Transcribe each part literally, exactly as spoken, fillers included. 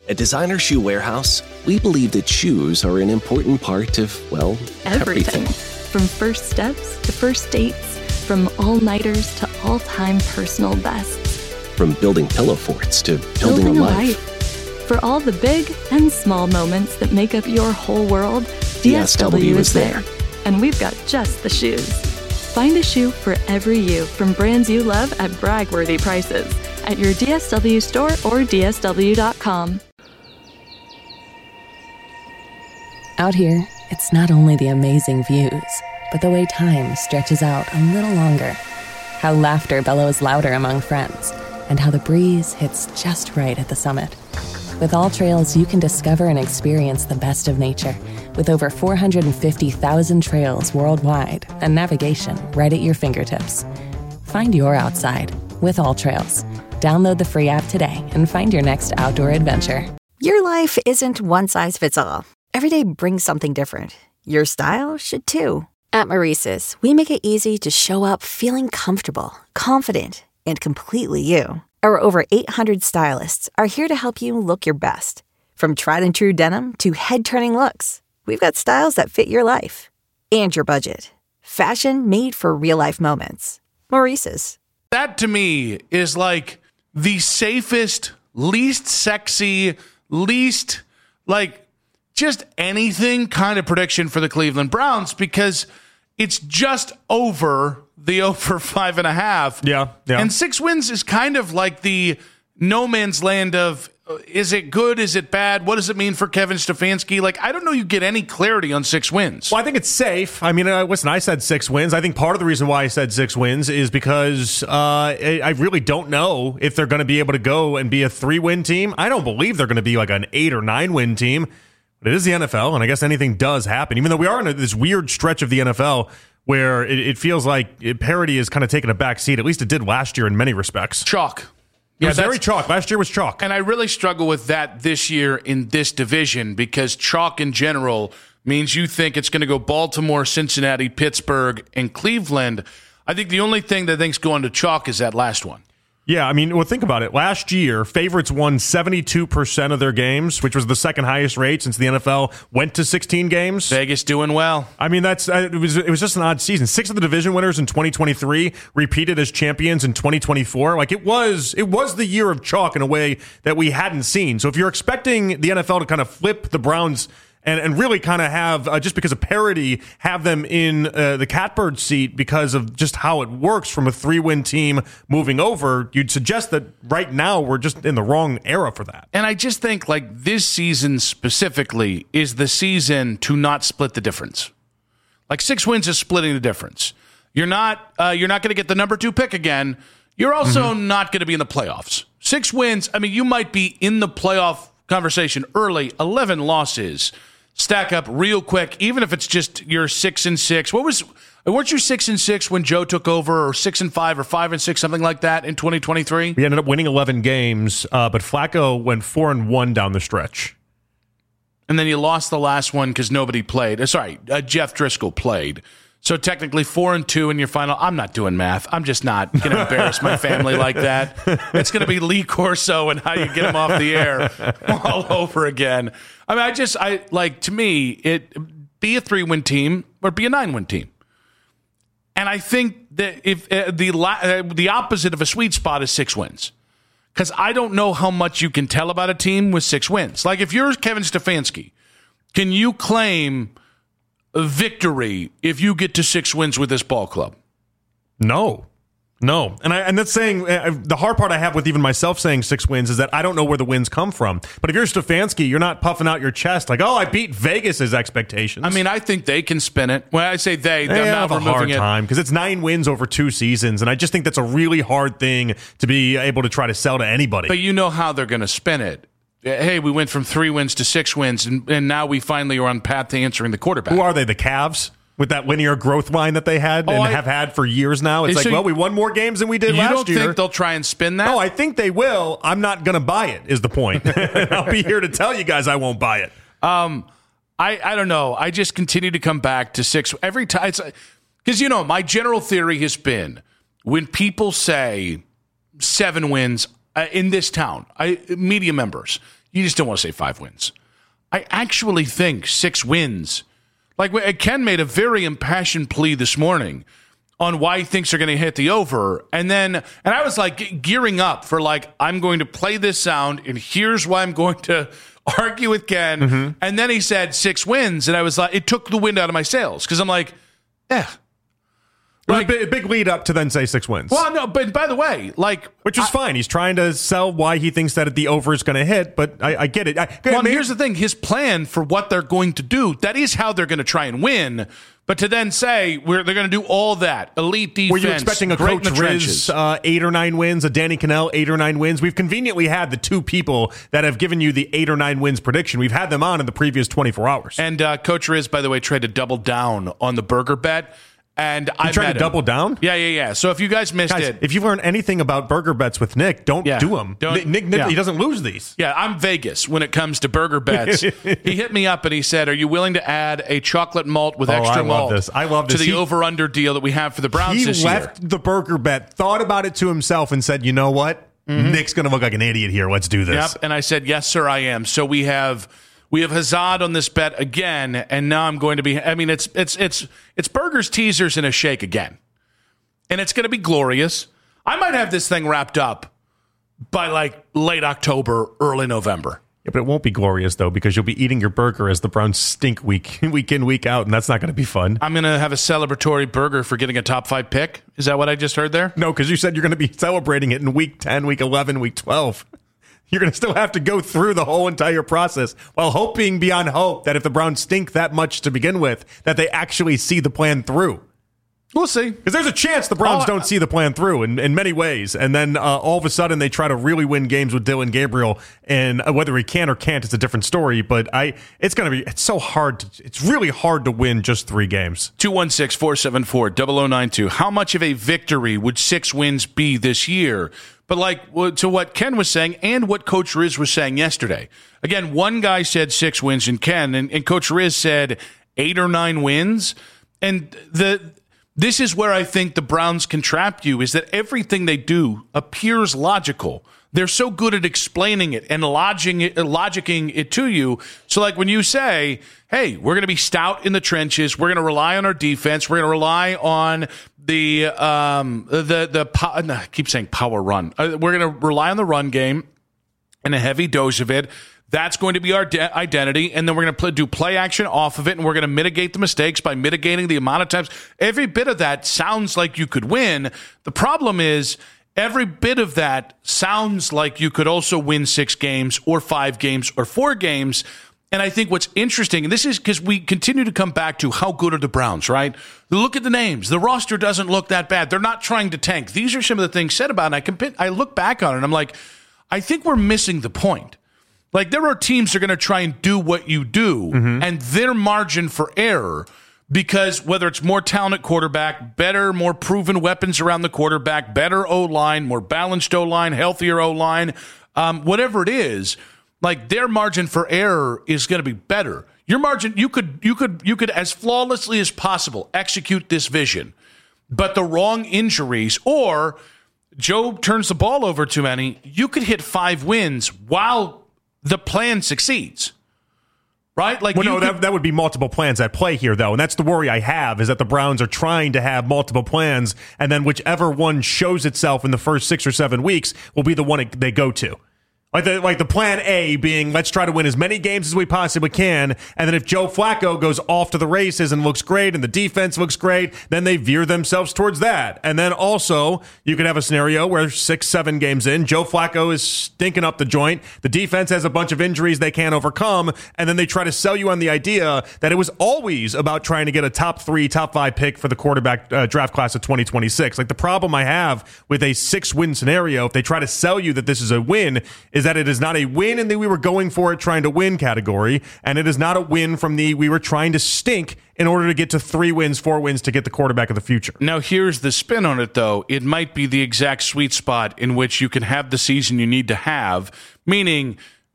At Designer Shoe Warehouse, we believe that shoes are an important part of, well, everything. everything. From first steps to first dates, from all-nighters to all-time personal bests. From building pillow forts to building, Building a a life. life. For all the big and small moments that make up your whole world, D S W is there. And we've got just the shoes. Find a shoe for every you from brands you love at brag-worthy prices at your D S W store or D S W dot com. Out here, it's not only the amazing views, but the way time stretches out a little longer. How laughter bellows louder among friends, and how the breeze hits just right at the summit. With All Trails, you can discover and experience the best of nature with over four hundred fifty thousand trails worldwide and navigation right at your fingertips. Find your outside with All Trails. Download the free app today and find your next outdoor adventure. Your life isn't one size fits all. Every day brings something different. Your style should too. At Maurice's, we make it easy to show up feeling comfortable, confident, and completely you. Our over eight hundred stylists are here to help you look your best. From tried and true denim to head-turning looks, we've got styles that fit your life and your budget. Fashion made for real-life moments. Maurice's. That to me is like the safest, least sexy, least like just anything kind of prediction for the Cleveland Browns, because it's just over the over five and a half. Yeah, yeah. And six wins is kind of like the no man's land of, is it good? Is it bad? What does it mean for Kevin Stefanski? Like, I don't know you get any clarity on six wins. Well, I think it's safe. I mean, uh, listen, I said six wins. I think part of the reason why I said six wins is because uh, I, I really don't know if they're going to be able to go and be a three-win team. I don't believe they're going to be like an eight- or nine-win team. But it is the N F L, and I guess anything does happen, even though we are in a, this weird stretch of the N F L where it, it feels like it, parity is kind of taking a back seat. At least it did last year in many respects. Chalk. It Yeah, was very chalk. Last year was chalk. And I really struggle with that this year in this division, because chalk in general means you think it's going to go Baltimore, Cincinnati, Pittsburgh, and Cleveland. I think the only thing that I think's going to chalk is that last one. Yeah, I mean, well, think about it. Last year, favorites won seventy-two percent of their games, which was the second highest rate since the N F L went to sixteen games. Vegas doing well. I mean, that's uh, it was it was just an odd season. Six of the division winners in twenty twenty-three repeated as champions in twenty twenty-four. Like it was it was the year of chalk in a way that we hadn't seen. So if you're expecting the N F L to kind of flip the Browns and, and really kind of have, uh, just because of parity, have them in uh, the catbird seat because of just how it works from a three-win team moving over, you'd suggest that right now we're just in the wrong era for that. And I just think like this season specifically is the season to not split the difference. Like six wins is splitting the difference. You're not uh, you're not going to get the number two pick again. You're also mm-hmm. not going to be in the playoffs. Six wins, I mean, you might be in the playoff conversation early. eleven losses stack up real quick, even if it's just you're six and six. What was weren't you six and six when Joe took over, or six and five, or five and six, something like that in twenty twenty-three? We ended up winning eleven games, uh, but Flacco went four and one down the stretch. And then you lost the last one because nobody played. Uh, sorry, uh, Jeff Driscoll played. So technically four and two in your final. I'm not doing math. I'm just not going to embarrass my family like that. It's going to be Lee Corso and how you get him off the air all over again. I mean, I just, I like, to me, it be a three-win team or be a nine-win team. And I think that if uh, the uh, the opposite of a sweet spot is six wins, because I don't know how much you can tell about a team with six wins. Like if you're Kevin Stefanski, can you claim a victory if you get to six wins with this ball club? No. No. And I, and that's saying, uh, the hard part I have with even myself saying six wins is that I don't know where the wins come from. But if you're Stefanski, you're not puffing out your chest like, oh, I beat Vegas's expectations. I mean, I think they can spin it. When I say they, they they're have not a hard it. time because it's nine wins over two seasons. And I just think that's a really hard thing to be able to try to sell to anybody. But you know how they're going to spin it. Hey, we went from three wins to six wins, and, and now we finally are on path to answering the quarterback. Who are they, the Cavs? With that linear growth line that they had oh, and I, have had for years now. It's so like, well, we won more games than we did you last don't year. think they'll try and spin that? No, I think they will. I'm not going to buy it, is the point. I'll be here to tell you guys I won't buy it. Um, I, I don't know. I just continue to come back to six every time. Because, you know, my general theory has been when people say seven wins uh, in this town, I, media members, you just don't want to say five wins. I actually think six wins. Like Ken made a very impassioned plea this morning on why he thinks they're going to hit the over. And then, and I was like gearing up for like, I'm going to play this sound and here's why I'm going to argue with Ken. Mm-hmm. And then he said six wins. And I was like, it took the wind out of my sails because I'm like, eh. Like, a big lead up to then say six wins. Well, no, but by the way, like... Which is I, fine. He's trying to sell why he thinks that the over is going to hit, but I, I get it. I, well, maybe, here's the thing. His plan for what they're going to do, that is how they're going to try and win. But to then say we're, they're going to do all that, elite defense, were you expecting a Coach Riz uh, eight or nine wins, a Danny Cannell eight or nine wins? We've conveniently had the two people that have given you the eight or nine wins prediction. We've had them on in the previous twenty-four hours. And uh, Coach Riz, by the way, tried to double down on the burger bet. And I tried to double down? Yeah, yeah, yeah. So if you guys missed guys, it. If you've learned anything about burger bets with Nick, don't yeah, do them. Don't, Nick, Nick yeah. He doesn't lose these. Yeah, I'm Vegas when it comes to burger bets. He hit me up and he said, are you willing to add a chocolate malt with oh, extra I malt love this. I love this. to the he, over-under deal that we have for the Browns he this year? He left the burger bet, thought about it to himself and said, you know what? Mm-hmm. Nick's going to look like an idiot here. Let's do this. Yep. And I said, yes, sir, I am. So we have... We have Hazard on this bet again, and now I'm going to be. I mean, it's it's it's it's burgers, teasers, and a shake again, and it's going to be glorious. I might have this thing wrapped up by like late October, early November. Yeah, but it won't be glorious though because you'll be eating your burger as the Browns stink week week in week out, and that's not going to be fun. I'm going to have a celebratory burger for getting a top five pick. Is that what I just heard there? No, because you said you're going to be celebrating it in week ten, week eleven, week twelve. You're going to still have to go through the whole entire process while hoping beyond hope that if the Browns stink that much to begin with, that they actually see the plan through. We'll see. Because there's a chance the Browns oh, don't see the plan through in, in many ways. And then uh, all of a sudden they try to really win games with Dylan Gabriel. And uh, whether he can or can't, it's a different story. But I, it's going to be, it's so hard. To, it's really hard to win just three games. two one six, four seven four, zero zero nine two. How much of a victory would six wins be this year? But like to what Ken was saying and what Coach Riz was saying yesterday. Again, one guy said six wins and Ken, and, and Coach Riz said eight or nine wins. And the this is where I think the Browns can trap you, is that everything they do appears logical. They're so good at explaining it and logicking it, logicking it to you. So like when you say, hey, we're going to be stout in the trenches, we're going to rely on our defense, we're going to rely on the, um, the, the, po- no, I keep saying power run. Uh, we're going to rely on the run game and a heavy dose of it. That's going to be our de- identity, and then we're going to play, do play action off of it, and we're going to mitigate the mistakes by mitigating the amount of times. Every bit of that sounds like you could win. The problem is every bit of that sounds like you could also win six games or five games or four games. And I think what's interesting, and this is because we continue to come back to how good are the Browns, right? Look at the names. The roster doesn't look that bad. They're not trying to tank. These are some of the things said about it. And I, comp- I look back on it, and I'm like, I think we're missing the point. Like, there are teams that are going to try and do what you do, mm-hmm. and their margin for error, because whether it's more talented quarterback, better, more proven weapons around the quarterback, better O-line, more balanced O-line, healthier O-line, um, whatever it is, like, their margin for error is going to be better. Your margin, you could, you could, you could, as flawlessly as possible, execute this vision, but the wrong injuries, or Joe turns the ball over too many, you could hit five wins while the plan succeeds, right? Like, well, no, could, that, that would be multiple plans at play here, though. And that's the worry I have, is that the Browns are trying to have multiple plans, and then whichever one shows itself in the first six or seven weeks will be the one they go to. Like the, like the plan A being, let's try to win as many games as we possibly can, and then if Joe Flacco goes off to the races and looks great and the defense looks great, then they veer themselves towards that. And then also, you could have a scenario where six, seven games in, Joe Flacco is stinking up the joint, the defense has a bunch of injuries they can't overcome, and then they try to sell you on the idea that it was always about trying to get a top three, top five pick for the quarterback uh, draft class of twenty twenty-six. Like, the problem I have with a six-win scenario, if they try to sell you that this is a win, is that it is not a win in the we were going for it trying to win category, and it is not a win from the we were trying to stink in order to get to three wins, four wins to get the quarterback of the future. Now, here's the spin on it, though. It might be the exact sweet spot in which you can have the season you need to have, meaning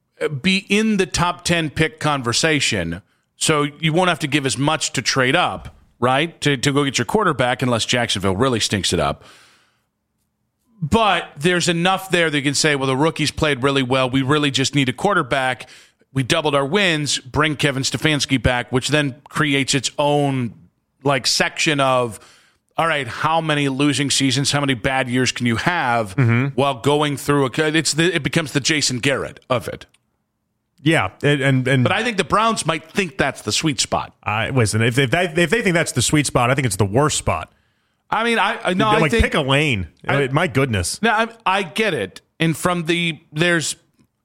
be in the top ten pick conversation, so you won't have to give as much to trade up, right, to, to go get your quarterback unless Jacksonville really stinks it up. But there's enough there that you can say, well, the rookies played really well. We really just need a quarterback. We doubled our wins, bring Kevin Stefanski back, which then creates its own like section of, all right, how many losing seasons, how many bad years can you have mm-hmm. while going through a it's the, it becomes the Jason Garrett of it. Yeah, and, and and but I think the Browns might think that's the sweet spot. Uh, listen, if if they, if they think that's the sweet spot, I think it's the worst spot. I mean, I, I no, like I think, pick a lane. I mean, my goodness. No, I, I get it, and from the there's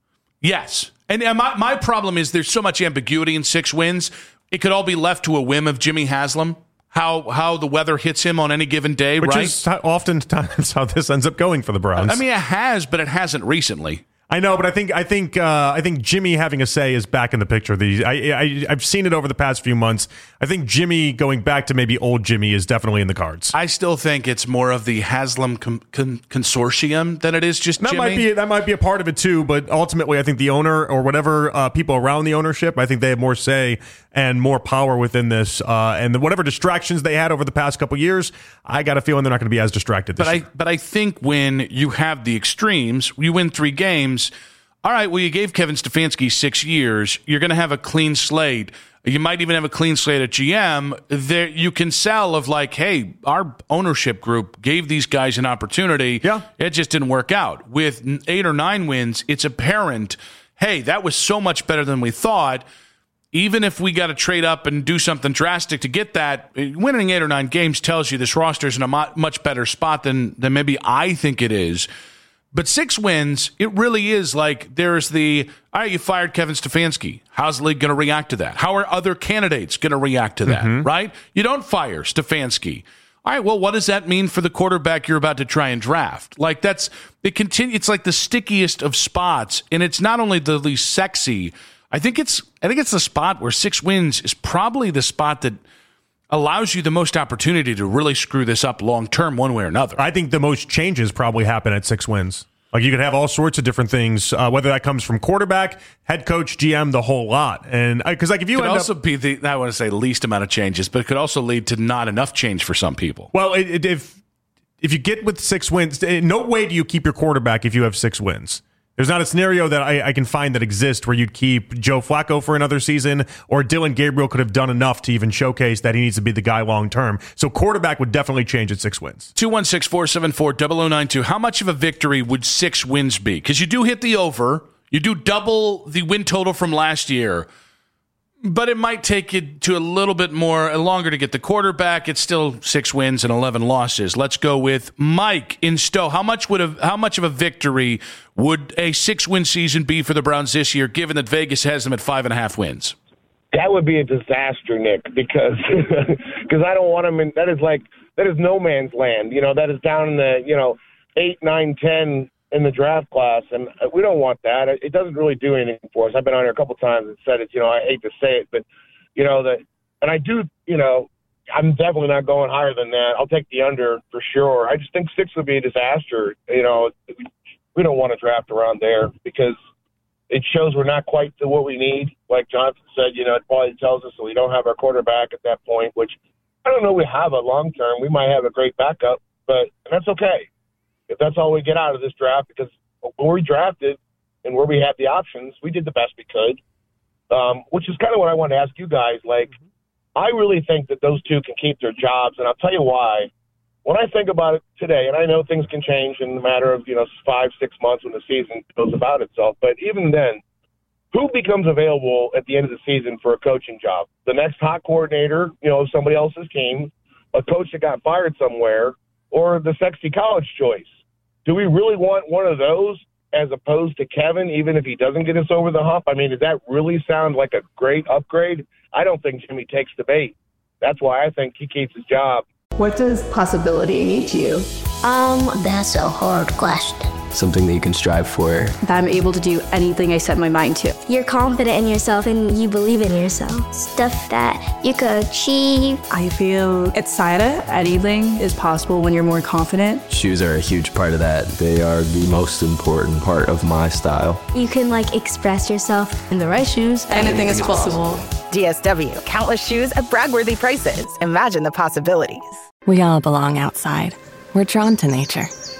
yes, and, and my my problem is there's so much ambiguity in six wins. It could all be left to a whim of Jimmy Haslam. How how the weather hits him on any given day, Which right? Which is oftentimes how this ends up going for the Browns. I mean, it has, but it hasn't recently. I know, but I think I think uh, I think Jimmy having a say is back in the picture. The I, I I've seen it over the past few months. I think Jimmy going back to maybe old Jimmy is definitely in the cards. I still think it's more of the Haslam com- con- consortium than it is just that Jimmy. might be that might be a part of it too. But ultimately, I think the owner or whatever uh, people around the ownership, I think they have more say and more power within this. Uh, and the, whatever distractions they had over the past couple years, I got a feeling they're not going to be as distracted this but year. I but I think when you have the extremes, you win three games. All right, well, you gave Kevin Stefanski six years. You're going to have a clean slate. You might even have a clean slate at G M. There, you can sell of like, hey, our ownership group gave these guys an opportunity. Yeah. It just didn't work out. With eight or nine wins, it's apparent, hey, that was so much better than we thought. Even if we got to trade up and do something drastic to get that, winning eight or nine games tells you this roster's in a much better spot than, than maybe I think it is. But six wins, it really is like there's the, all right, you fired Kevin Stefanski. How's the league going to react to that? How are other candidates going to react to that, mm-hmm. right? You don't fire Stefanski. All right, well, what does that mean for the quarterback you're about to try and draft? Like that's, it continue, it's like the stickiest of spots, and it's not only the least sexy. I think it's, I think it's the spot where six wins is probably the spot that allows you the most opportunity to really screw this up long term one way or another. I think the most changes probably happen at six wins. Like you could have all sorts of different things, uh, whether that comes from quarterback, head coach, G M, the whole lot. And because like if you could end also up, be the I want to say least amount of changes, but it could also lead to not enough change for some people. Well, it, it, if if you get with six wins, in no way do you keep your quarterback if you have six wins. There's not a scenario that I, I can find that exists where you'd keep Joe Flacco for another season, or Dylan Gabriel could have done enough to even showcase that he needs to be the guy long term. So quarterback would definitely change at six wins. two one six, four seven four, zero zero nine two. How much of a victory would six wins be? Because you do hit the over. You do double the win total from last year. But it might take you to a little bit more, longer to get the quarterback. It's still six wins and eleven losses. Let's go with Mike in Stowe. How much would a, how much of a victory would a six-win season be for the Browns this year, given that Vegas has them at five and a half wins? That would be a disaster, Nick, because because I don't want them in. That is like that is no man's land. You know, that is down in the you know eight, nine, ten. In the draft class, and we don't want that. It doesn't really do anything for us. I've been on here a couple of times and said it, you know, I hate to say it, but, you know, that, and I do, you know, I'm definitely not going higher than that. I'll take the under for sure. I just think six would be a disaster. You know, we don't want to draft around there because it shows we're not quite to what we need. Like Jonathan said, you know, it probably tells us that we don't have our quarterback at that point, which I don't know we have a long term. We might have a great backup, but and that's okay. If that's all we get out of this draft, because when we drafted and where we had the options, we did the best we could, um, which is kind of what I want to ask you guys. Like, I really think that those two can keep their jobs, and I'll tell you why. When I think about it today, and I know things can change in a matter of, you know, five, six months when the season goes about itself, but even then, who becomes available at the end of the season for a coaching job? The next hot coordinator, you know, somebody else's team, a coach that got fired somewhere, or the sexy college choice? Do we really want one of those as opposed to Kevin, even if he doesn't get us over the hump? I mean, does that really sound like a great upgrade? I don't think Jimmy takes the bait. That's why I think he keeps his job. What does possibility mean to you? Um, that's a hard question. Something that you can strive for. That I'm able to do anything I set my mind to. You're confident in yourself and you believe in yourself. Stuff that you could achieve. I feel excited. Anything is possible when you're more confident. Shoes are a huge part of that. They are the most important part of my style. You can like express yourself. In the right shoes, anything, anything is possible. possible. D S W, countless shoes at brag-worthy prices. Imagine the possibilities. We all belong outside. We're drawn to nature.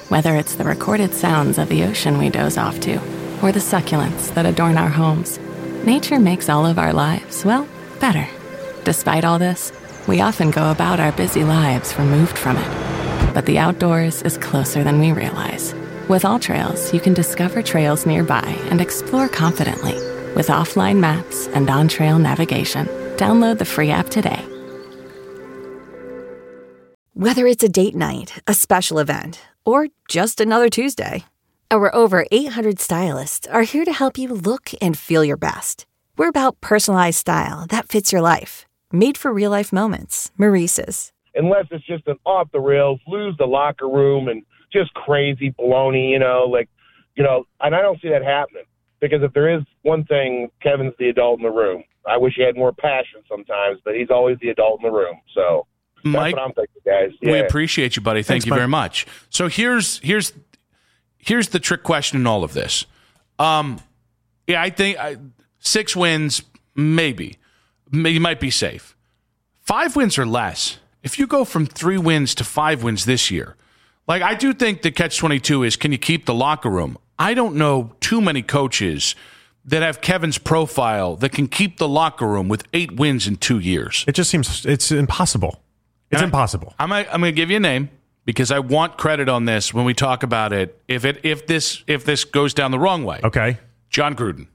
Whether it's the recorded sounds of the ocean we doze off to, or the succulents that adorn our homes, nature makes all of our lives, well, better. Despite all this, we often go about our busy lives removed from it. But the outdoors is closer than we realize. With AllTrails, you can discover trails nearby and explore confidently. With offline maps and on-trail navigation, download the free app today. Whether it's a date night, a special event, or just another Tuesday, our over eight hundred stylists are here to help you look and feel your best. We're about personalized style that fits your life. Made for real-life moments. Maurice's. Unless it's just an off-the-rails, lose the locker room and just crazy baloney, you know, like, you know, and I don't see that happening. Because if there is one thing, Kevin's the adult in the room. I wish he had more passion sometimes, but he's always the adult in the room. So that's Mike, what I'm thinking, guys. Yeah. We appreciate you, buddy. Thank Thanks, you Mike. very much. So here's here's here's the trick question in all of this. Um, yeah, I think I, six wins, maybe. You might be safe. Five wins or less. If you go from three wins to five wins this year, like I do think the catch twenty-two is, can you keep the locker room? I don't know too many coaches that have Kevin's profile that can keep the locker room with eight wins in two years. It just seems it's impossible. It's And I- impossible. I'm I'm going to give you a name because I want credit on this when we talk about it. If it if this if this goes down the wrong way, Okay. John Gruden.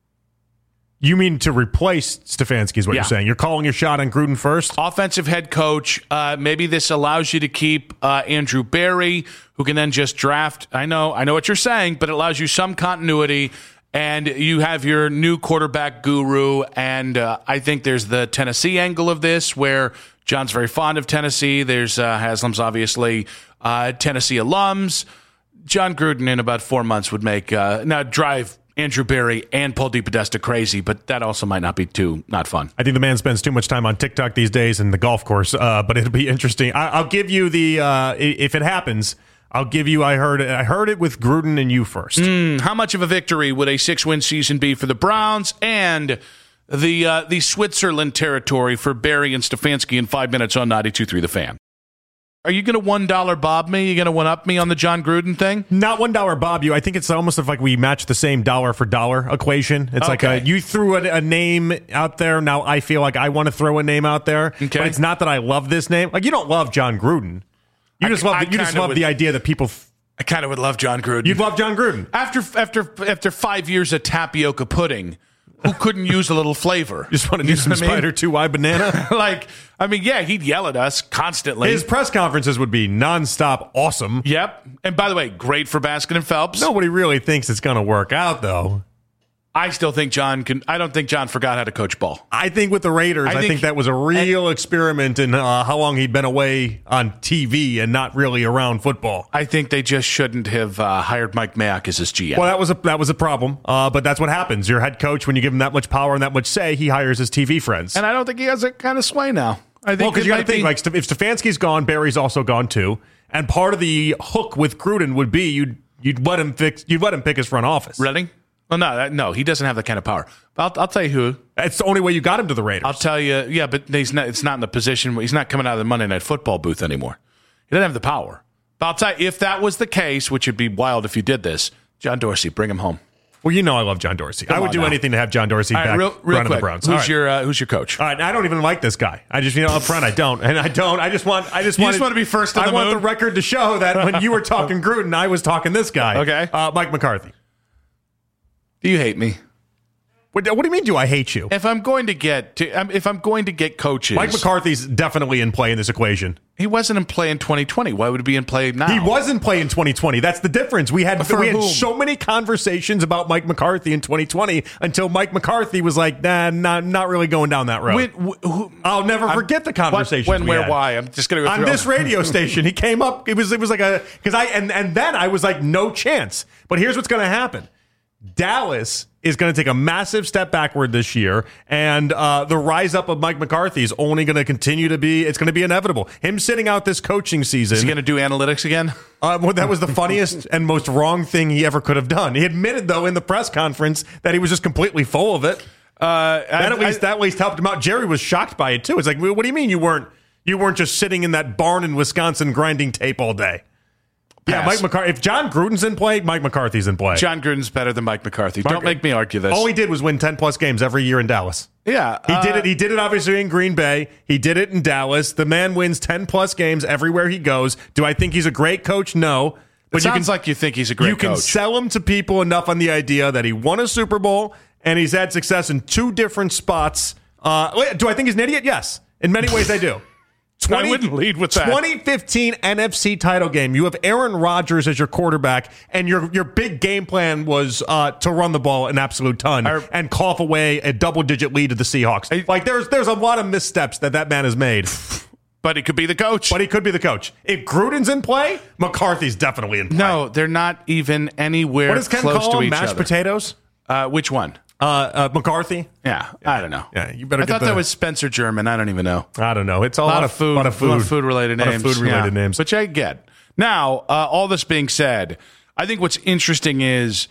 You mean to replace Stefanski is what Yeah. you're saying. You're calling your shot on Gruden first? Offensive head coach. Uh, maybe this allows you to keep uh, Andrew Berry, who can then just draft. I know, I know what you're saying, but it allows you some continuity, and you have your new quarterback guru. And uh, I think there's the Tennessee angle of this, where John's very fond of Tennessee. There's uh, Haslam's obviously uh, Tennessee alums. John Gruden in about four months would make uh, now drive Andrew Berry and Paul DePodesta crazy, but that also might not be too not fun. I think the man spends too much time on TikTok these days and the golf course, uh, but it'll be interesting. I, I'll give you the uh, if it happens. I'll give you. I heard it. I heard it with Gruden and you first. Mm, how much of a victory would a six-win season be for the Browns and the uh, the Switzerland territory for Berry and Stefanski in five minutes on ninety-two point three The Fan? Are you going to one dollar bob me? Are you going to one-up me on the John Gruden thing? Not one dollar bob you. I think it's almost like we match the same dollar for dollar equation. It's like Okay. a, you threw a, a name out there. Now I feel like I want to throw a name out there. Okay. But it's not that I love this name. Like you don't love John Gruden. You I- just love. I The, you just kinda love would- the idea that people. F- I kind of would love John Gruden. you'd love John Gruden. after after after five years of tapioca pudding. Who couldn't use a little flavor? Just want to do You know some what I mean? Spider Two Y banana. Like, I mean, yeah, he'd yell at us constantly. His press conferences would be nonstop awesome. Yep. And by the way, great for Baskin and Phelps. Nobody really thinks it's going to work out, though. I still think John can. I don't think John forgot how to coach ball. I think with the Raiders, I I think, think- that was a real experiment in uh, how long he'd been away on T V and not really around football. I think they just shouldn't have uh, hired Mike Mayock as his G M. Well, that was a that was a problem, uh, but that's what happens. Your head coach, when you give him that much power and that much say, he hires his T V friends. And I don't think he has that kind of sway now. I think Well, because it you got to might think, be- like, if Stefanski's gone, Barry's also gone too. And part of the hook with Gruden would be you'd you'd let him fix you'd let him pick his front office. Reading? Well, no, that, no, he doesn't have that kind of power. But I'll, I'll tell you who. That's the only way you got him to the Raiders. I'll tell you. Yeah, but he's not. It's not in the position where he's not coming out of the Monday Night Football booth anymore. He doesn't have the power. But I'll tell you, if that was the case, which would be wild if you did this, John Dorsey, bring him home. Well, you know I love John Dorsey. Come I would on do now. anything to have John Dorsey All right, back real, real running quick. the Browns. Who's All right. your uh, Who's your coach? All right, I don't even like this guy. I just, you know, up front, I don't, and I don't. I just want, I just You want, just want to be first on I the want moon? the record to show that when you were talking Gruden, I was talking this guy. Okay. uh, Mike McCarthy. Do you hate me? What, what do you mean? Do I hate you? If I'm going to get to, um, if I'm going to get coaches, Mike McCarthy's definitely in play in this equation. he wasn't in play in twenty twenty. Why would he be in play now? He was in play in twenty twenty. That's the difference. We had For we had whom? so many conversations about Mike McCarthy in twenty twenty until Mike McCarthy was like, nah, not not really going down that road. When, wh- who, I'll never I'm- forget the conversation. When, where, why? I'm just going to go on through this all- radio station. He came up. It was it was like a because I and and then I was like, no chance. But here's what's going to happen. Dallas is going to take a massive step backward this year, and uh, the rise up of Mike McCarthy is only going to continue to be. It's going to be inevitable. Him sitting out this coaching season. Is he going to do analytics again? Uh, well, that was the funniest and most wrong thing he ever could have done. He admitted, though, in the press conference that he was just completely full of it. Uh, That at least that at least helped him out. Jerry was shocked by it too. It's like, what do you mean you weren't you weren't just sitting in that barn in Wisconsin grinding tape all day? Yeah, Mike McCarthy. If John Gruden's in play, Mike McCarthy's in play. John Gruden's better than Mike McCarthy. Mark, Don't make me argue this. All he did was win ten plus games every year in Dallas. Yeah. He uh, did it. He did it obviously in Green Bay. He did it in Dallas. The man wins ten plus games everywhere he goes. Do I think he's a great coach? No. But it sounds you can, like you think he's a great coach. You can coach. sell him to people enough on the idea that he won a Super Bowl and he's had success in two different spots. Uh, do I think he's an idiot? Yes. In many ways, I do. twenty, I wouldn't lead with that. twenty fifteen N F C title game. You have Aaron Rodgers as your quarterback, and your your big game plan was uh, to run the ball an absolute ton Our, and cough away a double-digit lead to the Seahawks. I, like, there's there's a lot of missteps that that man has made. But he could be the coach. But he could be the coach. If Gruden's in play, McCarthy's definitely in play. No, they're not even anywhere what does Ken close call to him? each Mashed other. potatoes? Uh, which one? Uh, uh, McCarthy? Yeah, yeah, I don't know. Yeah, you better. I get thought the, that was Spencer German. I don't even know. I don't know. It's all a lot, lot of food, lot of food, lot of food related names, food related yeah. names, which I get. Now, uh, all this being said, I think what's interesting is,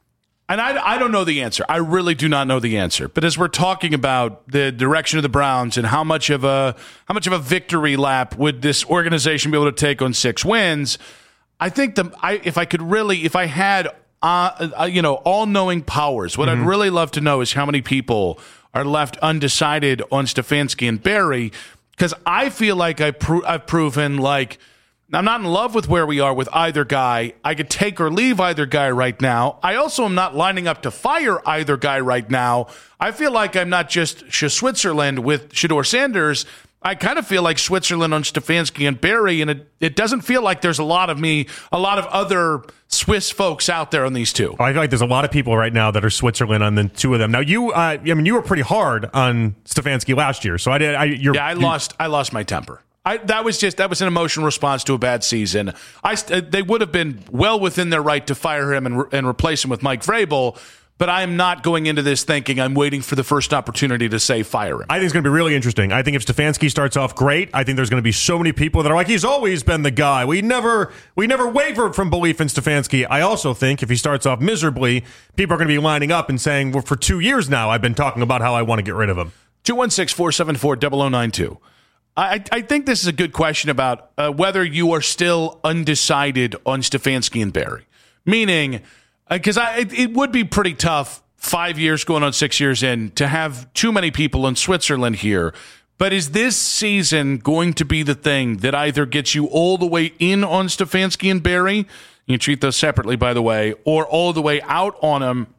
and I, I don't know the answer. I really do not know the answer. But as we're talking about the direction of the Browns and how much of a how much of a victory lap would this organization be able to take on six wins, I think the I, if I could really, if I had. Uh, uh, you know, all-knowing powers. What mm-hmm. I'd really love to know is how many people are left undecided on Stefanski and Barry, because I feel like I pro- I've proven, like, I'm not in love with where we are with either guy. I could take or leave either guy right now. I also am not lining up to fire either guy right now. I feel like I'm not just Switzerland with Shedeur Sanders. I kind of feel like Switzerland on Stefanski and Barry, and it, it doesn't feel like there's a lot of me, a lot of other Swiss folks out there on these two. I feel like there's a lot of people right now that are Switzerland on the two of them. Now, you, uh, I mean, you were pretty hard on Stefanski last year, so I did. I, you're, yeah, I you, lost. I lost my temper. I, that was just that was an emotional response to a bad season. I they would have been well within their right to fire him and and replace him with Mike Vrabel. But I'm not going into this thinking I'm waiting for the first opportunity to say fire him. I think it's going to be really interesting. I think if Stefanski starts off great, I think there's going to be so many people that are like, he's always been the guy. We never we never wavered from belief in Stefanski. I also think if he starts off miserably, people are going to be lining up and saying, well, for two years now, I've been talking about how I want to get rid of him. two one six, four seven four, zero zero nine two. I, I think this is a good question about uh, whether you are still undecided on Stefanski and Barry. Meaning... Because I, it, it would be pretty tough five years going on six years in to have too many people in Switzerland here. But is this season going to be the thing that either gets you all the way in on Stefanski and Barry? You treat those separately, by the way, or all the way out on them.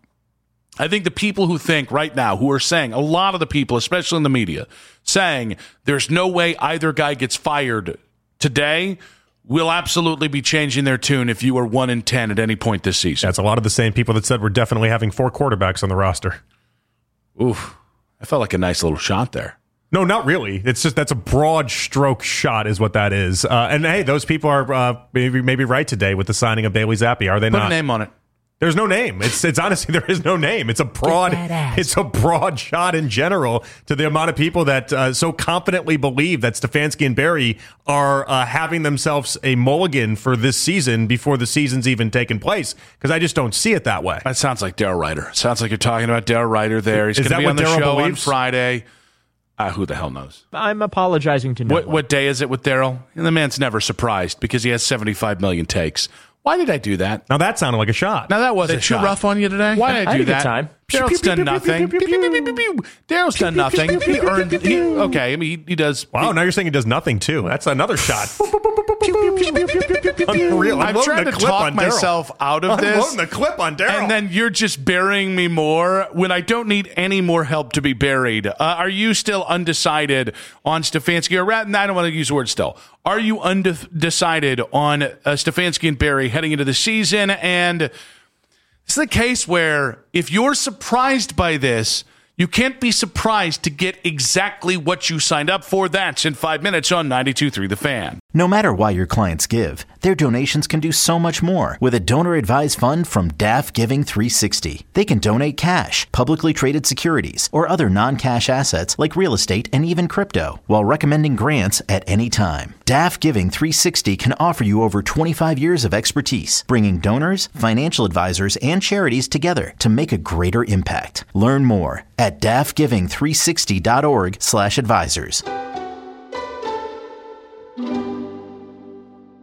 I think the people who think right now, who are saying, a lot of the people, especially in the media, saying there's no way either guy gets fired today, will absolutely be changing their tune if you are one in ten at any point this season. That's a lot of the same people that said we're definitely having four quarterbacks on the roster. Oof. I felt like a nice little shot there. No, not really. It's just that's a broad stroke shot is what that is. Uh, and, hey, those people are uh, maybe maybe right today with the signing of Bailey Zappi, are they Put not? Put a name on it. There's no name. It's it's honestly there is no name. It's a broad it's a broad shot in general to the amount of people that uh, so confidently believe that Stefanski and Barry are uh, having themselves a mulligan for this season before the season's even taken place. Because I just don't see it that way. That sounds like Daryl Ryder. Sounds like you're talking about Daryl Ryder there. He's going to be on the Darryl show believes? on Friday. Uh, who the hell knows? I'm apologizing to no what, one. What day is it with Daryl? The man's never surprised because he has seventy-five million takes. Why did I do that? Now that sounded like a shot. Now that was They a shot. too rough on you today? Why did I, I do had a that? good time. Daryl's done nothing. Daryl's done nothing. He earned. He, okay, I mean he, he does. Wow, he, now you're saying he does nothing too. That's another shot. Unreal. I'm trying to talk myself out of I'm this. loading the clip on Daryl. And then you're just burying me more when I don't need any more help to be buried. Uh, are you still undecided on Stefanski? Or rather, I don't want to use the word still. Are you undecided on uh, Stefanski and Barry heading into the season? And this is the case where if you're surprised by this, you can't be surprised to get exactly what you signed up for. That's in five minutes on ninety-two point three The Fan. No matter why your clients give, their donations can do so much more with a donor-advised fund from D A F Giving three sixty. They can donate cash, publicly traded securities, or other non-cash assets like real estate and even crypto, while recommending grants at any time. D A F Giving three sixty can offer you over twenty-five years of expertise, bringing donors, financial advisors, and charities together to make a greater impact. Learn more at D A F giving three sixty dot org slash advisors.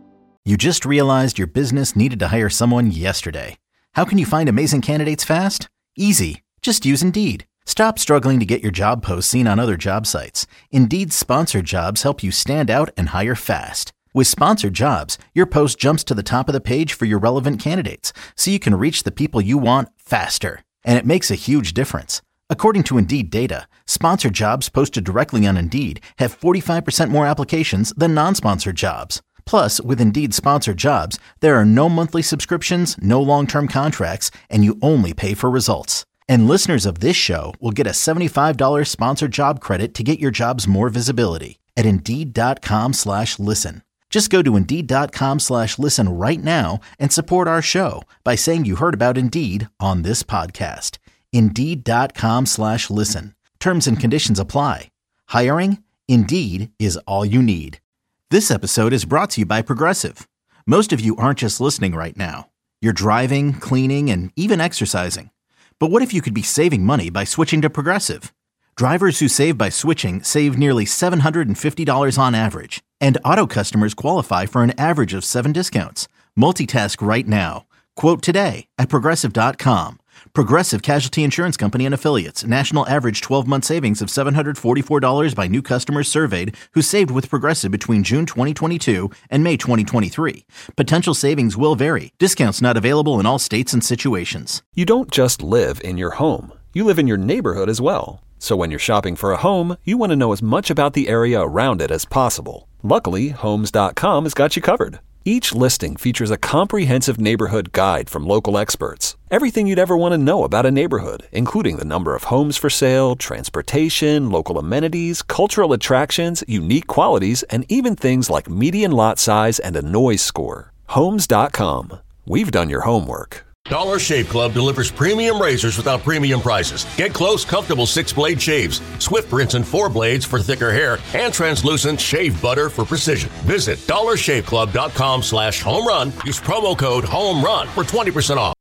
You just realized your business needed to hire someone yesterday. How can you find amazing candidates fast? Easy. Just use Indeed. Stop struggling to get your job posts seen on other job sites. Indeed's sponsored jobs help you stand out and hire fast. With sponsored jobs, your post jumps to the top of the page for your relevant candidates, so you can reach the people you want faster. And it makes a huge difference. According to Indeed data, sponsored jobs posted directly on Indeed have forty-five percent more applications than non-sponsored jobs. Plus, with Indeed sponsored jobs, there are no monthly subscriptions, no long-term contracts, and you only pay for results. And listeners of this show will get a seventy-five dollars sponsored job credit to get your jobs more visibility at Indeed.com slash listen. Just go to Indeed.com slash listen right now and support our show by saying you heard about Indeed on this podcast. Indeed.com slash listen. Terms and conditions apply. Hiring? Indeed is all you need. This episode is brought to you by Progressive. Most of you aren't just listening right now. You're driving, cleaning, and even exercising. But what if you could be saving money by switching to Progressive? Drivers who save by switching save nearly seven hundred fifty dollars on average. And auto customers qualify for an average of seven discounts. Multitask right now. Quote today at Progressive dot com. Progressive Casualty Insurance Company and Affiliates. National average twelve-month savings of seven hundred forty-four dollars by new customers surveyed who saved with Progressive between June twenty twenty-two and May twenty twenty-three. Potential savings will vary. Discounts not available in all states and situations. You don't just live in your home. You live in your neighborhood as well. So when you're shopping for a home, you want to know as much about the area around it as possible. Luckily, Homes dot com has got you covered. Each listing features a comprehensive neighborhood guide from local experts. Everything you'd ever want to know about a neighborhood, including the number of homes for sale, transportation, local amenities, cultural attractions, unique qualities, and even things like median lot size and a noise score. Homes dot com. We've done your homework. Dollar Shave Club delivers premium razors without premium prices. Get close, comfortable six-blade shaves, swift rinse and four blades for thicker hair, and translucent shave butter for precision. Visit Dollar Shave Club dot com slash home run. Use promo code HOME RUN for twenty percent off.